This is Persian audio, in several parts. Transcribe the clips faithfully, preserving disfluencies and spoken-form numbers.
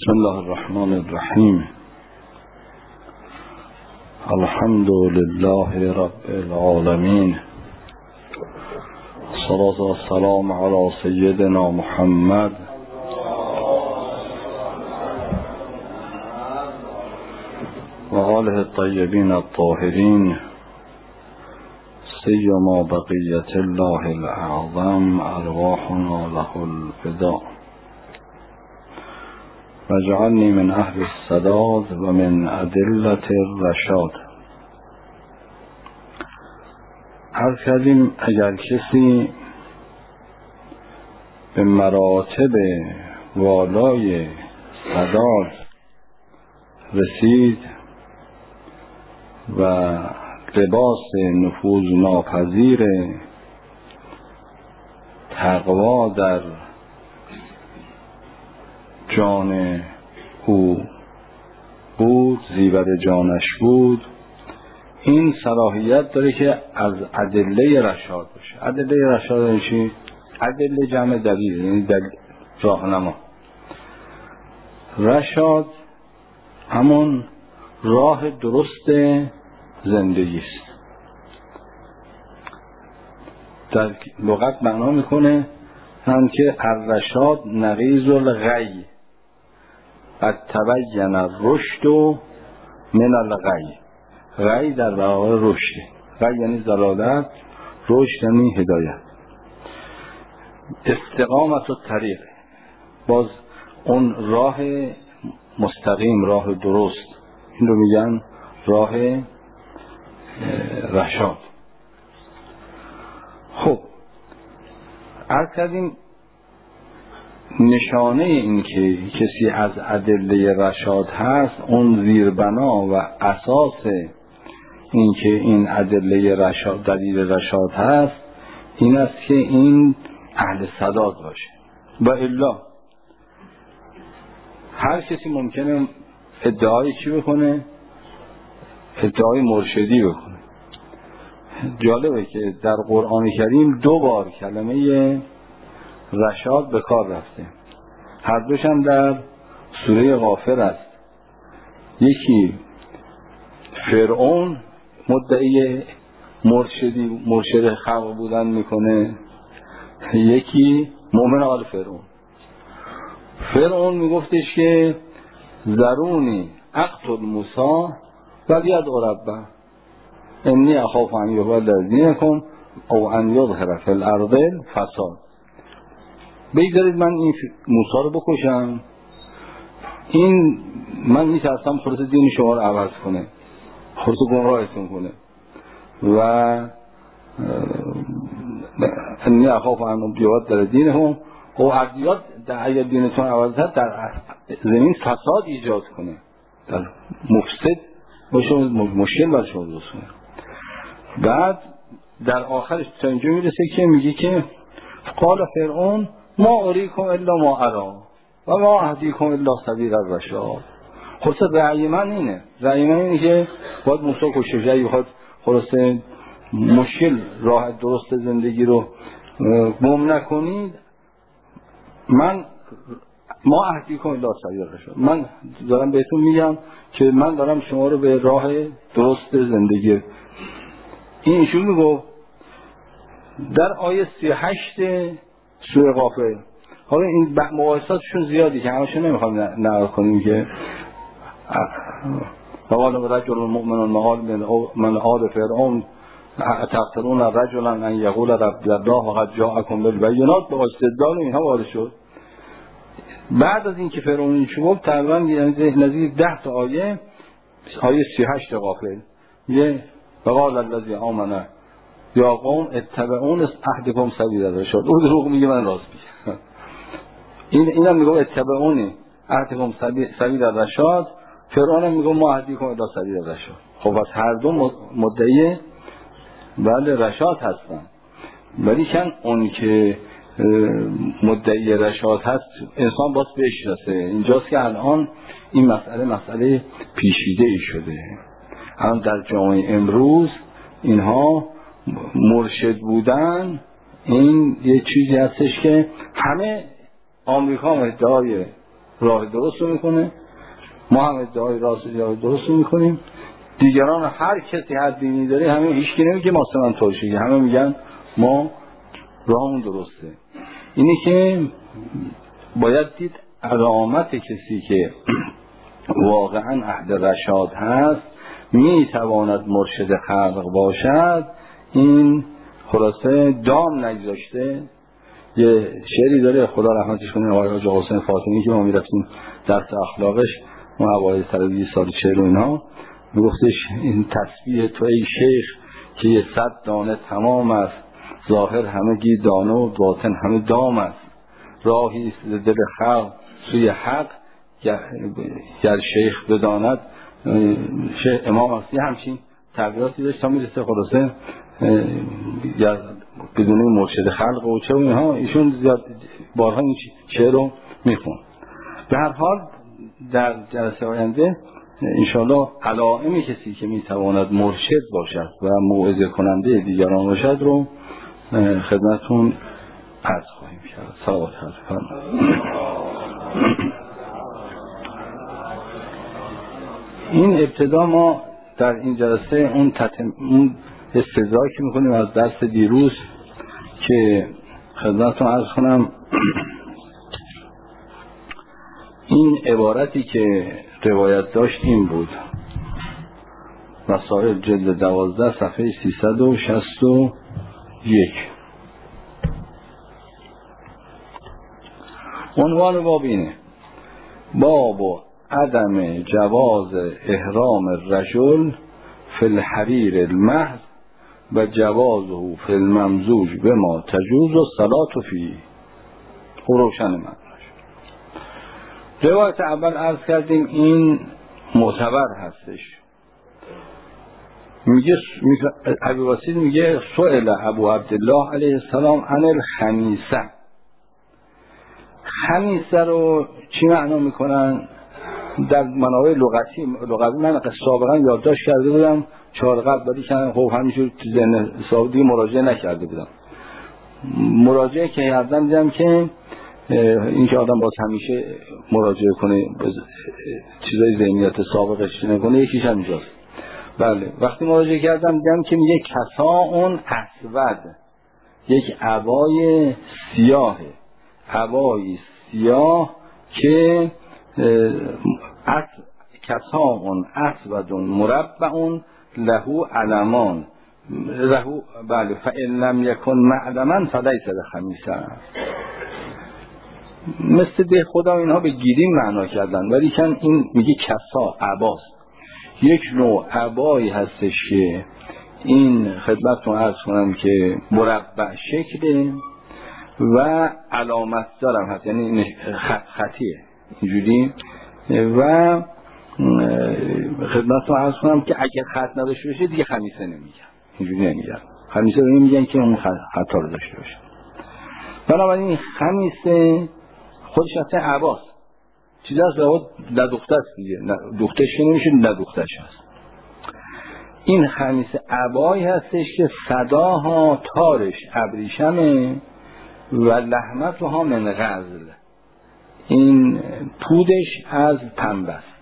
بسم الله الرحمن الرحیم. الحمد لله رب العالمین، الصلاة والسلام علی سیدنا محمد و آله الطیبین الطاهرین، سیما بقیت الله الاعظم، ارواحنا له الفداء. واجعلنی من اهل السداد و من ادلة الرشاد. عرض کردیم اگر کسی به مراتب والای سداد رسید و لباس نفوذ ناپذیر تقوا در جان او بود، زیور جانش بود، این صلاحیت داره که از ادله رشاد باشه. ادله رشاد یعنی چی؟ ادله جمع دلیل، یعنی دلیل راهنما. رشاد همون راه درست زندگی است. در لغت معنا میکنه هم که الرشاد نقیض الغی، قد تبین الرشد من الغی. غی در برابر رشد. غی یعنی ضلالت، رشد یعنی هدایت. استقامت الطریق، باز اون راه مستقیم، راه درست، این رو میگن راه رشاد. خب عرض کردیم نشانه این که کسی از ادله رشاد هست، اون زیربنا و اساس این که این ادله رشاد دلیل رشاد هست این است که این اهل سداد باشه. و الا هر کسی ممکنه ادعای چی بکنه؟ ادعای مرشدی بکنه. جالبه که در قرآن کریم دو بار کلمه رشاد به کار رفته، هر دوش هم در سوره غافر است. یکی فرعون مدعی مرشدی مرشد خلق بودن میکنه، یکی مؤمن آل فرعون. فرعون میگفتش که ذرونی اقتل موسی ولی ادعو ربه انی اخاف ان یضل دینکم او ان یظهر فی الارض فساد. بگذارید من این موسی رو بکشم، این من میترسم خلاص دین شما رو عوض کنه، خلاص گمراهتون کنه و انی اخاف ان یضل دینکم او اگر در اگر دینتون عوض کرد در زمین فساد ایجاد کنه، در مفسد باشه، مشکل برای شما درست کنه. بعد در آخرش تا اینجا میرسه که میگه که قال فرعون ما اریکم الا ما ارا و ما اهدیکم الا سبیل الرشاد. خلاص رأی من اینه، رأی من اینه که باید موسی کشته شه، بخواد خلاص مشکل راه درست زندگی رو گم نکنید، من ما اهدیکم الا سبیل الرشاد، من دارم بهتون میگم که من دارم شما رو به راه درست زندگی. این ایشون میگو در آیه سی و هشت سوره غافر. حالا این مباحثاتشون زیادی که همشون نمیخوام نقل کنیم که قال رجل مؤمن من آل فرعون تقتلون رجلا ان یقول ربی الله وقد جاءکم بالبینات، با استدلال اینها وارد شد. بعد از اینکه فرعون این شد تقریبا نزدیک ده تا آیه، آیه سی و هشت غافر یه وقال الذی آمن یا قوم اتبعون اهدکم سبیل الرشاد. او دروغ میگه من راست میگم. این اینم میگه اتبعونی اهدکم سبیل الرشاد، فرعون هم میگه ما اهدیکم الی سبیل الرشاد. خب از هر دو مدعی بله رشاد هستن، ولی کن اون که مدعی رشاد هست انسان باز بشناسه. اینجاست که الان این مسئله مسئله پیچیده ای شده. الان در جامعه امروز اینها مرشد بودن این یه چیزی هستش که همه آمریکا هم ادعای راه درست رو میکنه، ما هم ادعای راست راه درست رو میکنیم. دیگران هر کسی هر دینی داره همه هیچکی نمیگه ما مثلا ترشی، همه میگن ما راهمون درسته. اینی که باید دید علامت کسی که واقعا اهل رشاد هست میتواند مرشد خلق باشد. این خلاصه دام نگذاشته. یه شعری داره خدا رحمتش کنه آقای حاج حسین فاطمی که ما میرفتیم درس اخلاقش اون اوایل سال بیست سال چهل و اینها، میگفتش این تسبیح تو ای شیخ که یه صد دانه تمام است، ظاهر همگی دانه و باطن همه دام است، راهی است دل خلق سوی حق گر شیخ بداند. شیخ امام هستی همچین تغییراتی داشت تا میرسه خلاصه یا بدون مرشد خلق و چه و اینها. ایشون زیاد بارها این شعر رو میخون. به هر حال در جلسه آینده انشاءالله علائم کسی که میتواند مرشد باشد و موعظه کننده دیگران باشد رو خدمتون عرض خواهیم کرد. صلوات فرمایید. این ابتدا ما در این جلسه اون تتم... اون استدراک میکنیم از درس دیروز که خدمتتون عرض کنم. این عبارتی که روایت داشت این بود، مسائل جلد دوازده صفحه سیصد و شصت و یک. عنوان باب اینه: باب عدم جواز احرام الرجل فی الحریر المحض و جوازه فی الممزوج بما تجوز الصلاة فیه. او روشن من روایت اول عرض کردیم این معتبر هستش. میگه ابی واسیل میگه سئل ابو عبدالله علیه السلام عن الخمیسه. خمیسه رو چی معنا میکنن؟ در منابع لغتی لغوی من سابقا یادداشت کرده بودم چهار قبل، ولی که خب همینجور تو ذهن سعودی مراجعه نکرده بودم. مراجعه که کردم دیدم که این که آدم باز همیشه مراجعه کنه چیزای ذهنیت سابقش نکنه یکیش همینجاست. بله وقتی مراجعه کردم دیدم که میگه کسا اون اسود، یک عبای سیاه، عبای سیاه که اس کسا اون اسود مربع له علمان له. بله فإن لم يكن معلما فلیس بخمیسه. مثل ده خدا اینها به گیرین معنا کردن، ولی کن این میگه کسا عباست، یک نوع عبایی هستش که این خدمتتون عرض کنم که مربع شکله و علامت دارم هست، یعنی خط خطیه اینجوری. و خدمتتون عرض کنم که اگر خط نداشته باشه دیگه خمیسه نمیگن، اینجوری نمیگن. خمیسه رو میگن که اون خطا رو داشته باشه. بنابراین خمیسه خودش اصلا عباست، چیز هست به نه دختش دیگه، دختش نمیشه نه دختش هست. این خمیسه عبایی هستش که صداها تارش ابریشمه و لحمتها من غزل، این پودش از پنبه است.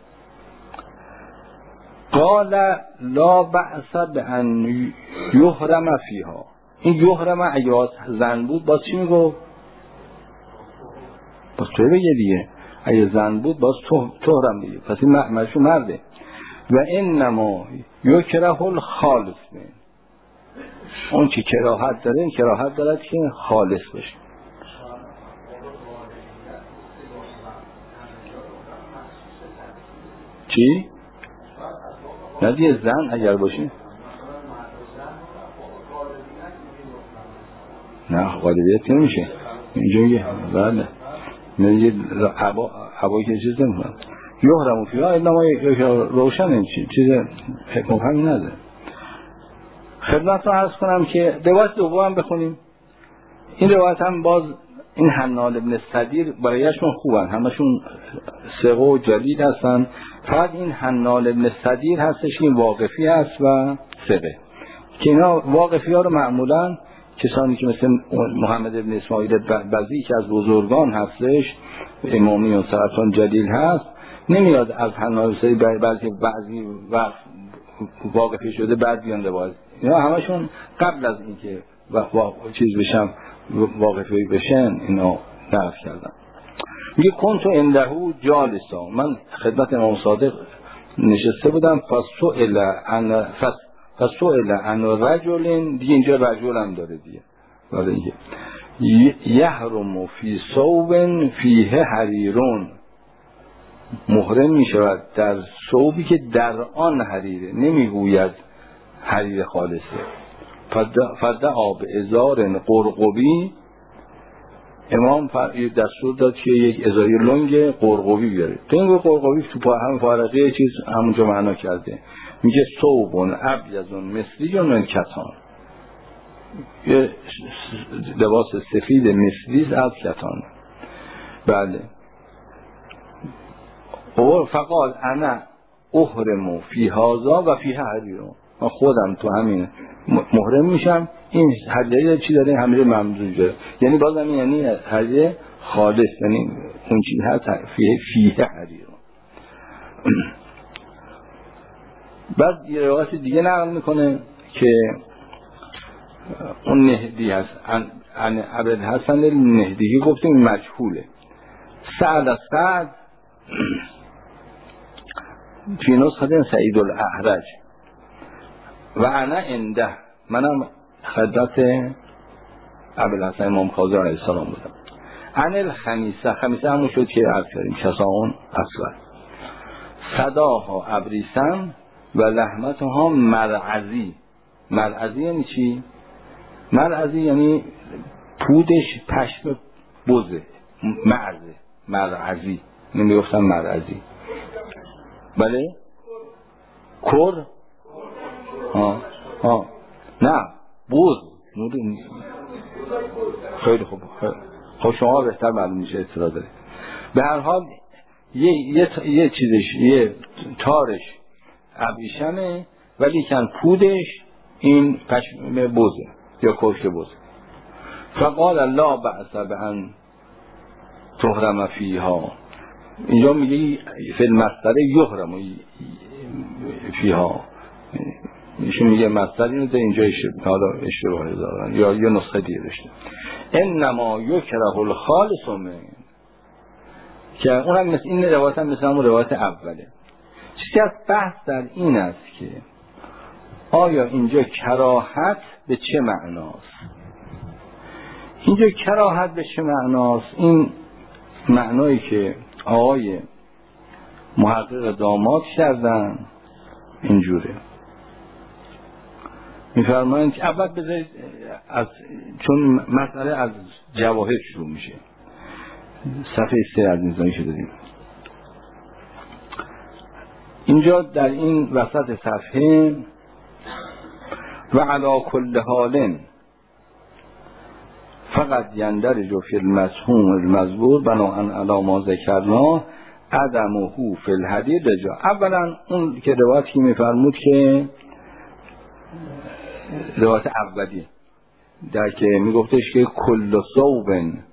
قال لا بأس بأن یحرم فیها. این یحرم اگه زن بود باز چی میگو؟ باز توی بگه دیگه، اگه زن بود باز تحرم دیگه، پس این مرشو مرده. و انما یکره الخالص، اون چی کراهت داره، این کراهت دارد که خالص باشه. چی؟ ندیه زن اگر باشه نه غالبیت نمیشه اینجا میگه. بله میگه عبا عبایی که چیز نمیکنم یحرم فیها انما روشن این چیز مفهمی نداره. خدمت رو عرض کنم که روایت دوم بخونیم. این روایت هم باز این حنال ابن صدیر برایشون خوبن، همشون ثقه و جلید هستن. فقط این حنال ابن صدیر هستش این واقفی هست و ثقه، که اینا واقفی ها رو معمولا کسانی که مثل محمد ابن اسماعیل بزی که از بزرگان هستش امامی و سرطان جلیل هست، نمیاد از حنای حسینی بلکه بعضی وقت واقفی شده بعد بیان روایت. اینا همشون قبل از اینکه چیز بشن واقفی بشن اینا نقل کردن. میگه کنتو اندهو جالسا، من خدمت امام صادق نشسته بودم، فسئل عن فسئل عن رجل، دیگه اینجا رجل هم داره دیگه، ولی اینکه یحرم فی ثوب فیه حریرون، محرم می شود در ثوبی که در آن حریره، نمیگوید حریر خالصه. فدعا به ازار قرقبی، امام دستور داد که یک ازاری لنگ قرقبی بیاره. لنگ قرقبی تو پا هم فارقه چیز همونجا معنا کرده، میگه ثوبون ابیضون مثلی من کتان، یه لباس سفید مثلی از کتان. بله. و فقال انا احرم فی هذا و فی حریرون، من خودم تو همین محرم میشم، این حریره چی داره؟ حریره ممزوج داره، یعنی بازم یعنی حریره خالص، یعنی اون چی هست فیه فیه حریرون. بعد یه روایت دیگه نقل میکنه که اون نهدی هست، عن ابوالحسن النهدی، گفتیم مجهوله. سعد از سعد فی نسخه سعید الاعرج و انا انده، منم خدمت ابوالحسن امام کاظم علیه السلام بودم. عن الخمیسه، خمیسه همون شد که عرض کردیم، کساون اصلا صداها ابریسم و لحمتها مرعزی. مرعزی یعنی چی؟ مرعزی یعنی پودش پشم بزه، مرزه، مرعزی نمیگفتم مرعزی. بله؟ کر؟ ها ها نه بوز. خیلی خوب، خب شما بهتر معلوم میشه، اطلاع دارید. به هر حال یه یه یه چیزش، یه تارش ابریشمه ولی کن پودش این پشم بوزه یا کشک بوزه. فقال لا بأس بأن تحرم فیها، اینجا میگه فی المصدر یحرم فیها، ایشون میگه مصدر اینو ده، اینجا اشتباه دارن یا یه نسخه دیگه داشته. انما یکره الخالص من، که اونم مثل این روایت هم مثل همون روایت اوله. چیزی از بحث در این است که آیا اینجا کراهت به چه معناست؟ اینجا کراهت به چه معناست؟ این معنایی که آقای محقق داماد کردن اینجوره. میفرمایند که اول بذارید از، چون مسئله از جواهر شروع میشه، صفحه سه از نظامی شده دیم. اینجا در این وسط صفحه و علا کل حال فقط یندرج فی المسحوم المذکور بناء علی ما ذکرنا عدمه فی الحدید رجا. اولا اون که روایتی میفرمود که روایت اولی در که میگفتش که کل ثوب،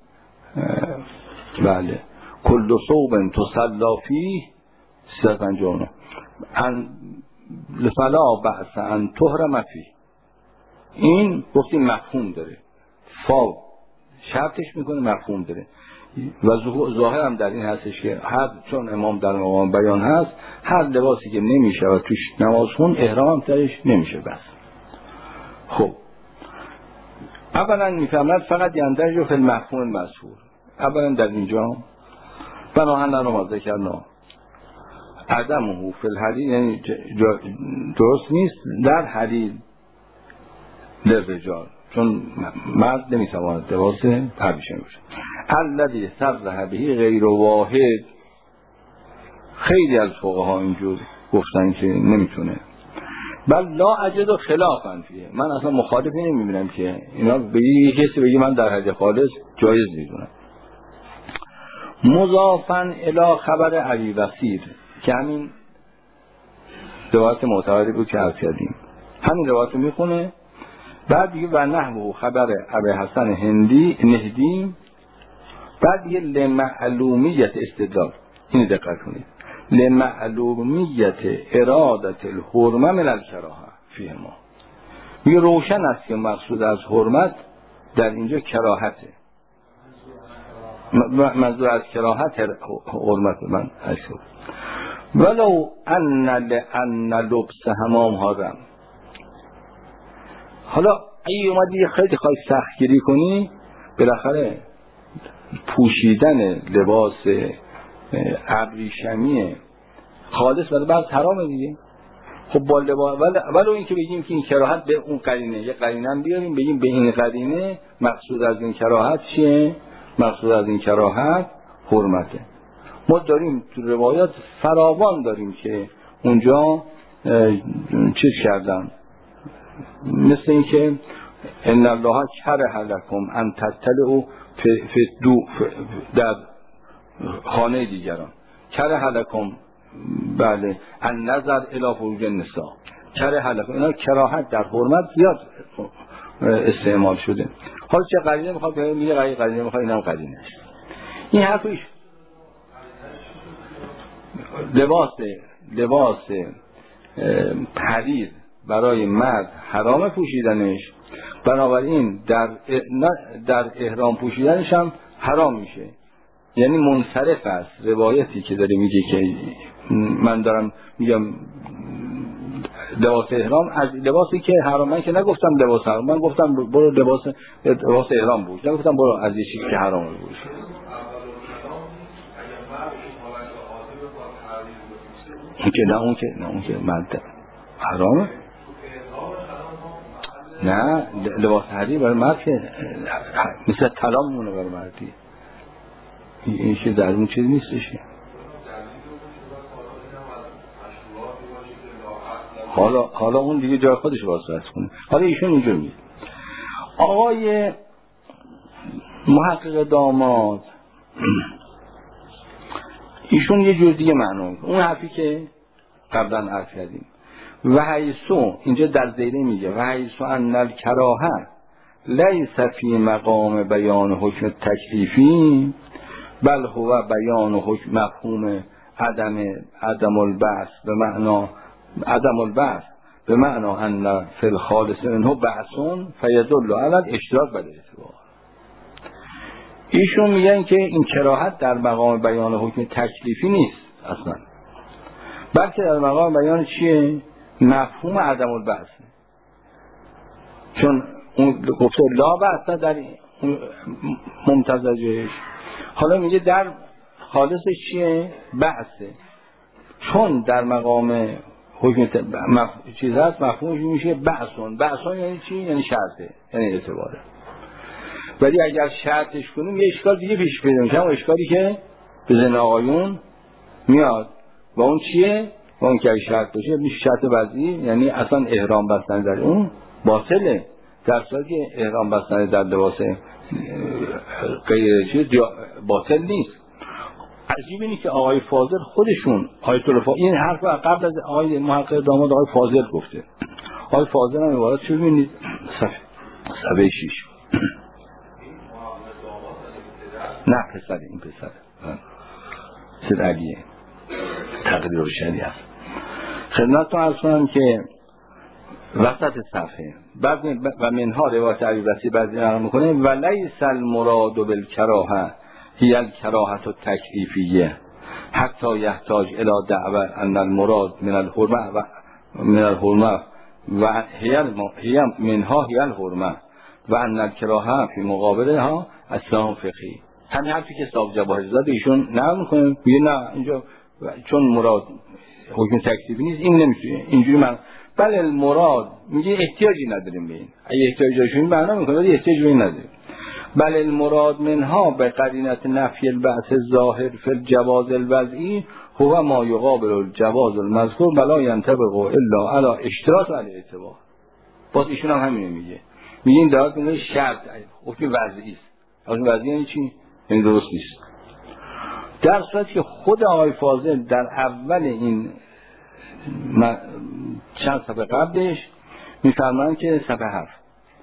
بله، کل ثوب تصلا فیه سیصد و پنجاه و نه ان فلا بأس ان تحرم فیه، این گفتیم مفهوم داره، فا شرطش میکنه مفهوم داره و ظاهر هم در این هستش که هر، چون امام در امام بیان هست، هر لباسی که نمیشه و توش نماز خون احرام درش نمیشه. بس خب اولا میفهمد فقط یندرج فی المفهوم المذکور، اولا در اینجا بناهن رو ما ذکرنا عدمه فی الحدید، یعنی درست نیست در حدید لرجال، چون مرد نمیتواند لباس پریشان باشه. الذی صرح به غیر واحد، خیلی از فقها اینجور گفتن که نمیتونه. بل لا اجد خلافا فیه، من اصلا مخالفی نمیبینم که اینا به یه کسی بگی من در حد خالص جایز میدونم. مضافن الی خبر علی بصیر، که همین روایت معتبری بود که عرض کردیم، همین روایت رو میخونه بعد دیگه و نحو خبر ابی حسن هندی نهدی. بعد دیگه لمعلومیت استدلال، این دقت کنید، لمعلومیت ارادت الحرمه من الکراهه فیه ما، میگه روشن است که مقصود از حرمت در اینجا کراهته. منظور از کراهت حرمت من اشد ولو ان لان لبس حمام حرام. حالا اگه اومدی خیلی خواهی سختگیری کنی، بالاخره پوشیدن لباس ابریشمی خالص برای بعض حرامه دیگه. خب با لباس ولو این که بگیم که این کراهت به اون قرینه، یه قرینه هم بیاریم بگیم به این قرینه مقصود از این کراهت چیه؟ مقصود از این کراهت حرمته. ما داریم تو روایات فراوان داریم که اونجا چیز کردن، مثل این که ان الله کره لکم ان تطلعوا فی دو در خانه دیگران، کره لکم بله ان نظر الی فروج النساء، کره لکم، اینا کراهت در حرمت زیاد استعمال شده. حالا چه قرینه میخواد میگه قرینه قرینه میخواد، اینم قرینه است. این حرفش لباس لباس حریر برای مرد حرام پوشیدنش، بنابراین در در احرام پوشیدنش هم حرام میشه. یعنی منصرف است روایتی که داره میگه که من دارم میگم لباس احرام از لباسی که حرام، من که نگفتم لباس حرام، من گفتم برو لباس لباس احرام پوش، نگفتم برو از یه چیزی که حرام پوش. اون که نه اون که نه اون که مرد حرامه، نه لباس حریر برای مرد که مثل طلا میمونه برای مردی، این که در اون چیز نیستش. حالا حالا اون دیگه جای خودش واسه کنه. حالا ایشون اینجور میگه آقای محقق داماد ایشون یه جور دیگه معنا میکنه اون حرفی که قبلا عرض کردیم. و حیثو اینجا در زیره میگه و حیثو ان الکراهه لیس فی مقام بیان حکم تکلیفی بل هو بیان حکم مفهوم عدم عدم البعث به معنا عدم البعث به معنا ان فی الخالص منه بعثون فیدل علی الاشتراک بل اعتبار. ایشون میگن که این کراهت در مقام بیان حکم تکلیفی نیست اصلا، بلکه در مقام بیان چیه؟ مفهوم عدم البعث. چون اون گفته لا بعث در ممتزجش، حالا میگه در خالصش چیه؟ بعثه. چون در مقام حکم مف... چیز هست مفهومش میشه بعثون. بعثون یعنی چی؟ یعنی شرطه، یعنی اعتباره. ولی اگر شرطش کنیم یه اشکال دیگه پیش پیدا میشه، اون اشکالی که به ذهن آقایون میاد و اون چیه؟ و اون که شرط باشه میشه شرط وضعی، یعنی اصلا احرام بستن در اون باطله، در صورتی که احرام بستن در لباس غیر چیز باطل نیست. عجیب اینه که آقای فاضل خودشون آیت الله این حرف قبل از آقای محقق داماد آقای فاضل گفته. آقای فاضل هم عبارت چه ببینید صفحه صفحه شش. نه پسر این پسر سید علیه تقدیر روشنی هست. خدمتتون عرض کنم که وسط صفحه بعد و منها روایت علی بسی بعضی نقل میکنه و لیس المراد بالکراهه هی الکراهه التکلیفیه حتی یحتاج الی دعوه ان المراد من الحرمه و من الحرمه و هی منها هی الحرمه و ان الکراهه فی مقابلها اسلام فقهی. همین حرفی که صاحب جواهر زاده ایشون نقل میکنه، میگه نه اینجا چون مراد حکم تکلیفی نیست این نمیشه اینجوری. من بله المراد میگه احتیاجی نداریم به این، اگه احتیاج داشتیم معنا میکنه ولی احتیاج به این نداریم. بله المراد منها به قرینه نفی البعث ظاهر فی الجواز الوضعی هو ما یقابل الجواز المذکور بلا ينطبق الا علی اشتراط و علی اعتبار. باز ایشون هم همینو میگه، میگه این دارد میگه شرط حکم وضعی است. حکم وضعی یعنی چی؟ این درست نیست. در صورتی که خود آقای فاضل در اول این چند صفحه قبلش میفرمایند که صفحه هفت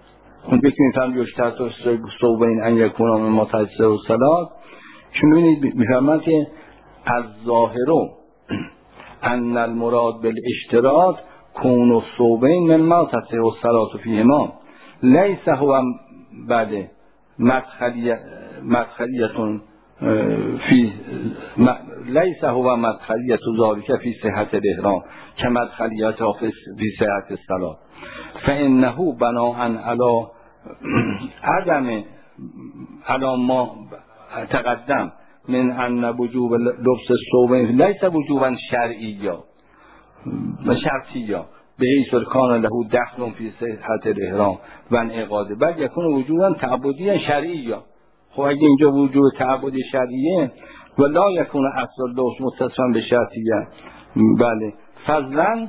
اون فکر می‌فهم یشتر تو صوبین ان یکون مما تجزئ الصلات. چون ببینید می‌فهمن که از ظاهرو ان المراد بالاشتراط کون الصوبین مما تجزئ الصلات فیهما لیس هو بعد مدخلیه مدخلیتون فی لیس هو مدخلیت ذالک فی صحت الاحرام کمدخلیت فی صحت الصلاة فانه بناء علی عدم علی ما تقدم من ان وجوب لبس الثوبین لیس وجوبا شرعیا و شرطیا به حیث کان له دخل فی صحت الاحرام و انعقاد بل یکون وجوبا تعبدیا شرعیا. خب اگه اینجا وجود تعبدی شرعیه و لا یکون اصل اللبس متصفا به شرطیه بله فضلا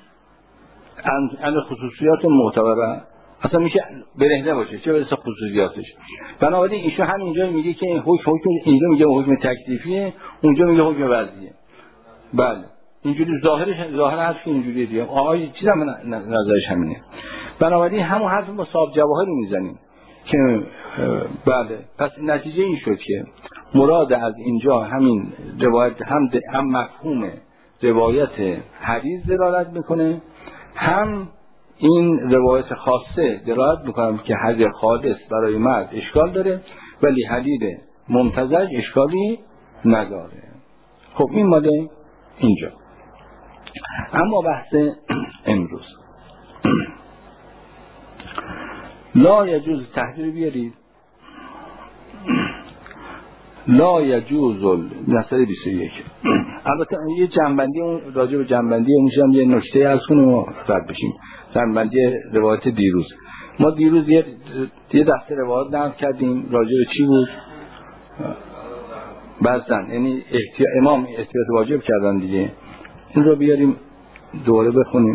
ان خصوصیات معتبره اصلا میشه برهنه باشه چه برسه خصوصیاتش. بنابراین ایشون همینجا میگه که حکم حکم اینجا میگه حکم تکلیفیه اونجا میگه حکم وضعیه. بله اینجوری ظاهرش ظاهر حرف اینجوریه دیگه. آقای چیزم نظرش همینه. بنابراین همون حرف ما صاحب جواهری میزنیم که بله پس نتیجه این شد که مراد از اینجا همین روایت هم هم مفهوم روایت حدیث دلالت میکنه هم این روایت خاصه دلالت میکنه که حج خالص برای مرد اشکال داره ولی حدید ممتزج اشکالی نداره. خب این ماده اینجا. اما بحث امروز لا یجوز تحریر بیارید لا یجوز مسئله بیست و یک. البته یه جنبندی اون راجع به جنبندی اونجا یه نکته از اون رد بشیم. جنبندی روایت دیروز ما دیروز یه یه دسته روایت نقل کردیم راجع به چی بود؟ بعضن یعنی احتیاط امام احتیاط واجب کردن دیگه. این رو بیاریم دوره بخونیم.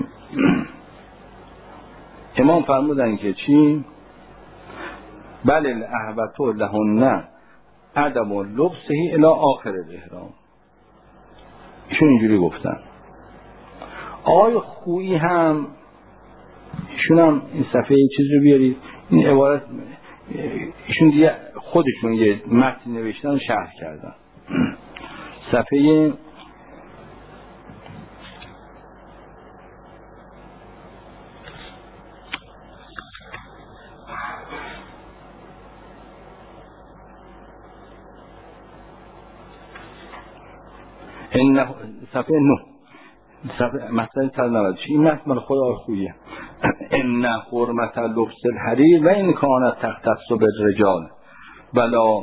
امام فرمودن که چی؟ بل الاهبتو لهن عدم لبسه الی آخر الاحرام. ایشون اینجوری گفتن. آقای خویی هم ایشون هم این صفحه چیز رو بیارید. این عبارت ایشون دیگه خودشون یه متن نوشتن و شرح کردن. صفحه این صفحه نه صفحه مثلا ترنمد این متن مال خود آقای خوییه. ان حرمت لبس الحریر و این کانت تختص بالرجال بلا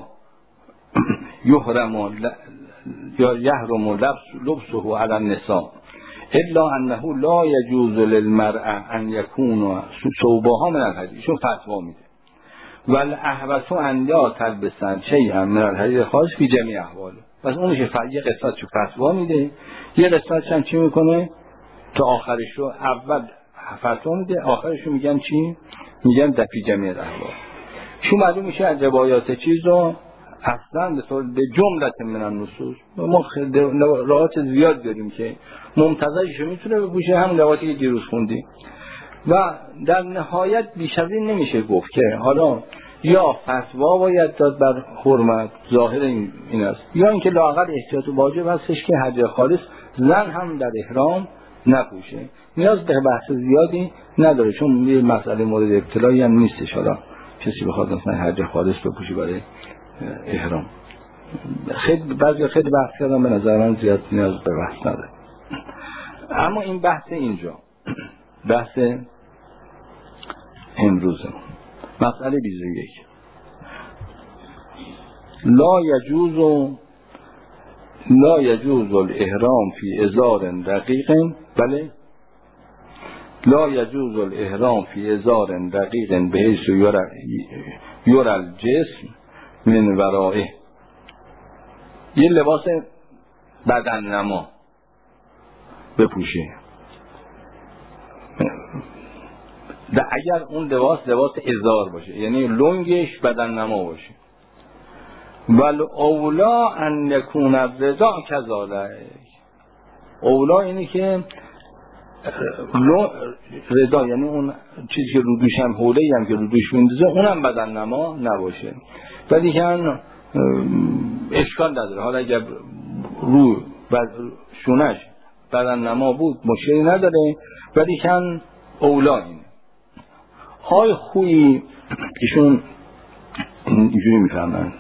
یحرم یا یحرم لبسه علی النساء الا انه لا یجوز للمرأة ان یکون ثوبها من الحریر. ایشون فتوا میده والاحوط ان لا تلبسن شیئا من الحریر خاص فی جمیع احواله. پس اونش یه قسمت چو فتوا میده یه قسمتش هم چی میکنه تا آخرش رو اول فتوا میده آخرش رو میگن چی؟ میگن دفی جمعی احوال. شو معلوم میشه از روایات چیز رو اصلا به طور به جملت من النصوص ما روایات زیاد داریم که ممتزجش میتونه بپوشه هم روایاتی که دیروز خوندیم و در نهایت بیش از این نمیشه گفت که حالا یا فتوا باید داد بر حرمت ظاهر این, این است یا اینکه لااقل احتیاط واجب هستش که حج خالص زن هم در احرام نپوشه. نیاز به بحث زیادی نداره چون یه مسئله مورد ابتلایی هم نیستش حالا کسی بخواد مثلا حج خالص بپوشه برای احرام. خیلی بعضی خیلی بحث کردم به نظر من زیاد نیاز به بحث نداره. اما این بحث اینجا بحث امروزه مسئله بیست و یک لا یجوز لا یجوز الاحرام فی ازار رقیق بله لا یجوز الاحرام فی ازار رقیق بحیث یرى الجسم من ورائه. یه لباس بدن نما بپوشه و اگر اون لباس لباس ازار باشه یعنی لنگش بدن نما باشه ول اولا ان یکون الرضاع کذالک. اولا اینه که رضا یعنی اون چیزی که رو دوش هم حوله هم که رو دوش میندازه اونم بدن نما نباشه. ولی که اشکال نداره، حالا اگر رو شونش بدن نما بود مشکلی نداره، ولی که اولا اینه. های خویی ایشون اینجوری میفهمن.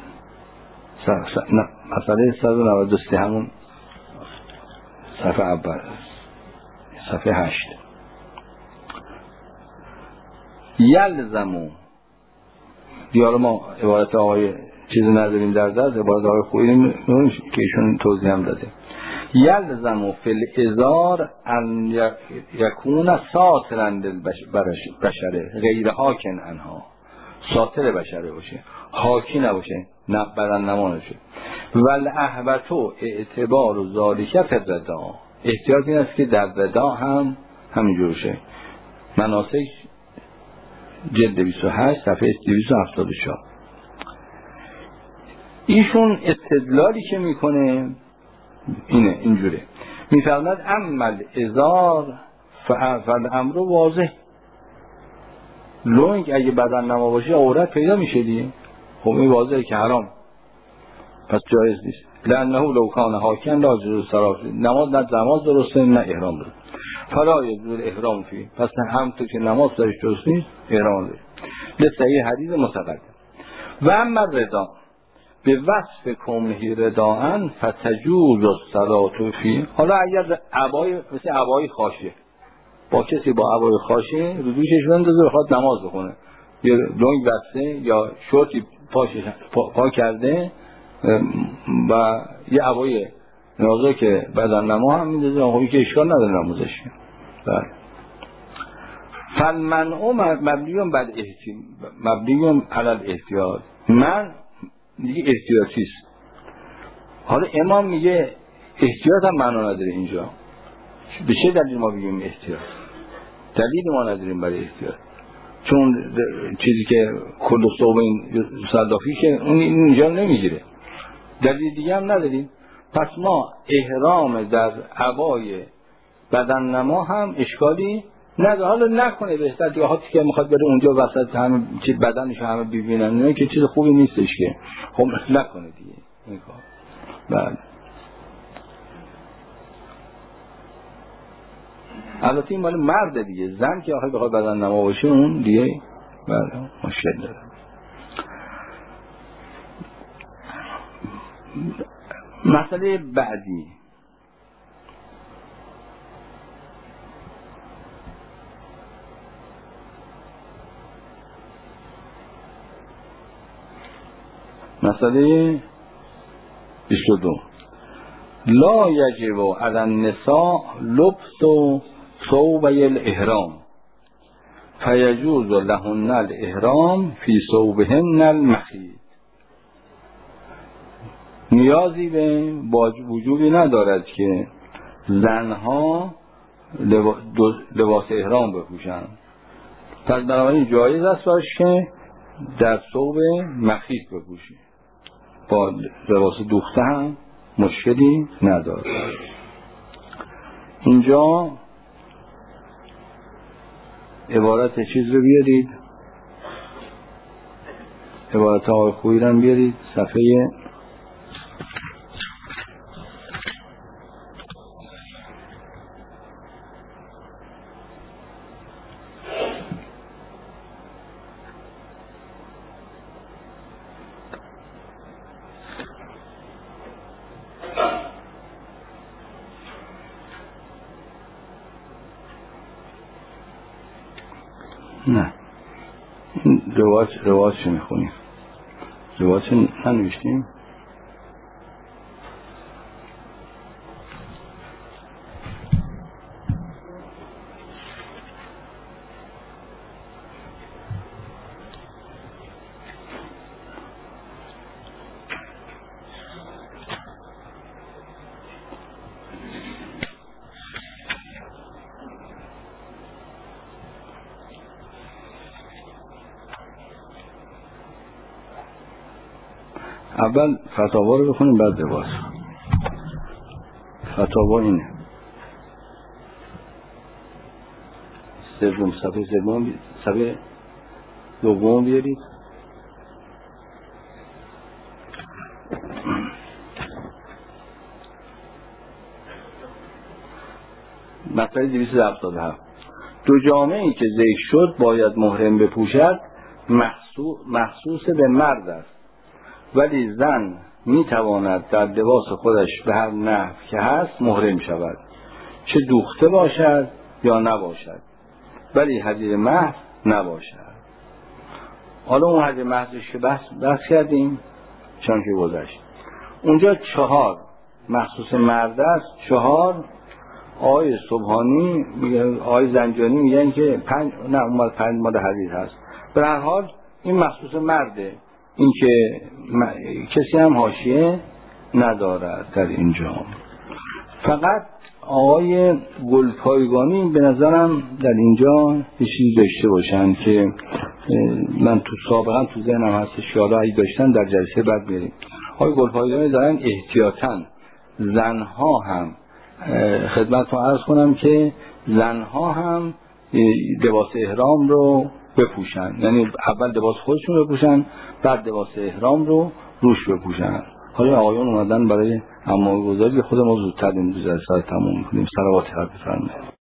مسئله صد و نود و سه همون صفحه اول صفحه هشت. یلزمو دیاره ما عبارت آقای چیزی نداریم در درد، عبارت آقای خویی که ایشون توضیح هم داده. یلزمو فی الازار ان یکون ساترا للبشره غیر حاکن انها، ساتر بشره باشه، حاکی نباشه، نه بدن نما نشه. ول احبتو اعتبار و ذالکه فی الرضا، احتیاط این است که در رضا هم همینجور شه. مناسک جلد بیست و هشت صفحه دویست و هفتاد و چهار. ایشون استدلالی که میکنه اینه، اینجوره میفرماید عمل ازار فالامر واضح. لونگ اگه بدن نما باشه عورت پیدا میشه دیگه، خب این واضحه که حرام، پس جایز نیست. لانه لو کان حاکم لا یجوز صرف، نماز نه نماز درسته نه احرام درسته، فلا یجوز احرام فی، پس هم تو که نماز درش درست نیست احرام درست. لصحیح حدیث متقدم. و اما رضا به وصف کمهی رداعن فتجوز الصلاة فی. حالا اگر عبای مثل عبای خاشه، با کسی با عبای خاشه رو دوشش بندازه بخواد نماز بخونه، یا لنگ بسته یا شورتی پاشش پا, پا کرده و یه عبای نازک که بدن نما هم میندازه، آخوی که اشکال نداره نمازش. بله. فالمنع مبنیون بر احتیاط، مبنیون علی الاحتیاط. من دیگه احتیاطیست. حالا امام میگه احتیاط هم معنا نداره اینجا. به چه دلیل ما بگیم احتیاط؟ دلیل ما نداریم برای احتیاط، چون چیزی که کل صوب این صدافی که اون اینجا نمیگیره، دلیل دیگه هم نداریم. پس ما احرام در عبای بدن نما هم اشکالی نداره. حالا نکنه بهتر دیگه، هاتی که میخواد بره اونجا وسط همه چیز بدنش همه ببینن، نه که چیز خوبی نیستش که، خب نکنه دیگه این کار. بله. البته این مال مرد دیگه، زن که آخه بخواد بدن نما باشه اون دیگه بله مشکل داره. مسئله بعدی مسئله بیست و دو. لا یجب علی النساء لبس ثوب الاحرام فیجوز لهن الاحرام فی ثوبهن المخیط. نیازی به وجوبی ندارد که زنها لباس احرام بپوشند، پس بنابراین جایز است باش که در ثوب مخیط بپوشه، با لباس دوخته هم مشکلی نداره. اینجا عبارت چیز رو بیارید، عبارت آقای خویی رو بیارید، صفحه نه روایت روایت چه میخونیم؟ روایت ننوشتیم؟ اول فتاوا رو بخونیم بعد لباس. فتاوا اینه: سوم صفحه سوم صفحه دوم بیارید. مطلب دویست و هفتاد و هفت. دو جامه‌ای که ذکر شد باید محرم بپوشد مخصوص مخصوص به مرد است، ولی زن میتواند در لباس خودش به هر نحو که هست محرم شود، چه دوخته باشد یا نباشد، ولی حریر محض نباشد. حالا اون حریر محضش که بحث, بحث کردیم چون که گذشت، اونجا چهار مخصوص مرد است، چهار آقای سبحانی میگن، آقای زنجانی میگن که پنج، نه اون پنج ماده حدیث هست. به هر حال این مخصوص مرده، این که م... کسی هم حاشیه ندارد در اینجا. فقط آقای گلپایگانی به نظرم در اینجا یه چیزی داشته باشن که من تو سابقا تو ذهنم هستش، حالا اگه داشتن در جلسه بعد بریم. آقای گلپایگانی دارن احتیاطاً زنها هم خدمت رو عرض کنم که زنها هم لباس احرام رو بپوشن، یعنی اول لباس خودشون بپوشن بعد لباس احرام رو روش بپوشن. حالا آقایون اومدن برای امامگذاری، خود ما زودتر این جلسه رو تموم کنیم. صلوات حضرت بفرمایید.